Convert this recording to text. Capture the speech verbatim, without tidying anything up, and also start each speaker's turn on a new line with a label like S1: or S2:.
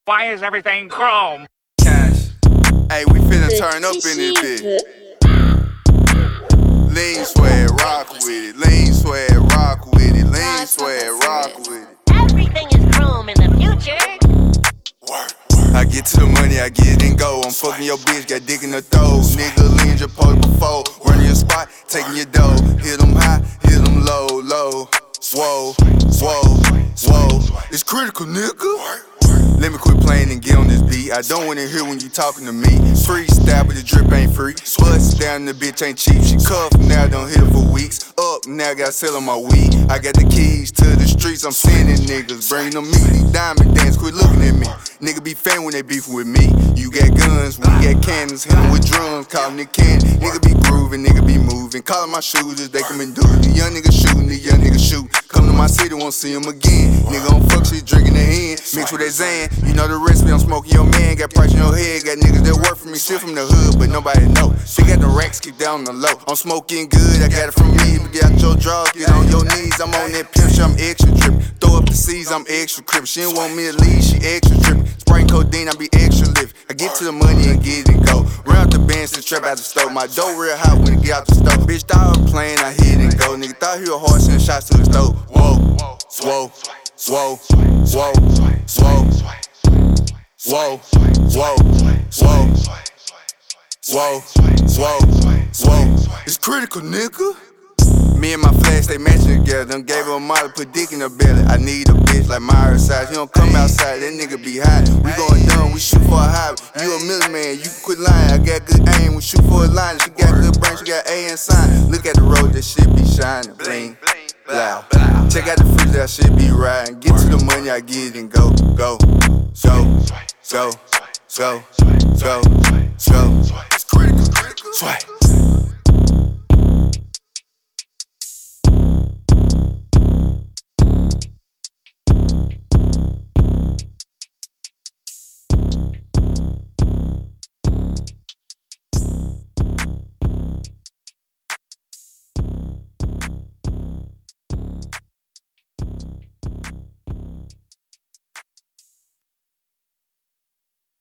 S1: Why is everything chrome?
S2: Cash. Hey, we finna turn up in this bitch. Lean, swag, rock with it. Lean, swag, rock with it. Lean, swag, rock with it.
S3: Everything is chrome in the future.
S2: I get to the money, I get it and go. I'm fucking your bitch, got dick in the throat. Nigga lean your post before. Running your spot, taking your dough. Hit them high, hit them low, low. Whoa, whoa, whoa. It's critical, nigga. Let me quit playing and get on this beat. I don't wanna hear when you talking to me. Freestyle, but the drip ain't free. Bust down, the bitch ain't cheap. She cuffed, now don't hit her for weeks. Up, now got sellin' my weed. I got the keys to the streets, I'm sending niggas. Bring them me, these diamond dance, quit looking at me. Nigga be fan when they beefin' with me. You got guns, we got cannons. Hit 'em with drums, callin' it candy. Nigga be groovin', nigga be movin'. Callin' my shooters, they come and do it. The young nigga shootin', the young nigga shoot. Come to my city, won't see him again. Nigga don't fuck shit, drinkin' the hen. Mix with that Zan, you know the recipe, I'm smoking your man. Got price in your head, got niggas that work for me. Shit from the hood, but nobody know. She got the racks, keep down the low. I'm smoking good, I got it from me. But get out your drawers, get on your knees. I'm on that pimp shit, I'm extra trippin'. Throw up the C's, I'm extra crippin'. She don't want me to leave, she extra trippin'. Spraying codeine, I be extra lift. I get to the money and get it and go. Run out the bench to trap out the stove. My dough real hot when it get out the stove. Bitch thought I was playing, I hit and go. Nigga thought he was hard, sending shots to the stove. Whoa, whoa, whoa, whoa, whoa. Whoa, whoa, whoa, whoa, whoa, whoa. It's critical, nigga. Me and my flash, they matching together. Done gave her a model, put dick in her belly. I need a bitch like Myra size. He don't come outside, that nigga be hot. We going dumb, we shoot for a high. You a million, you can quit lying. I got good aim, we shoot for a line. She got good brain, she got A and sign. Look at the road, that shit be shining, bling, loud. Check out the freezer, that shit be riding. Get to the money, I get it and go, go, go, go, go, go, go. It's critical, critical. Sway.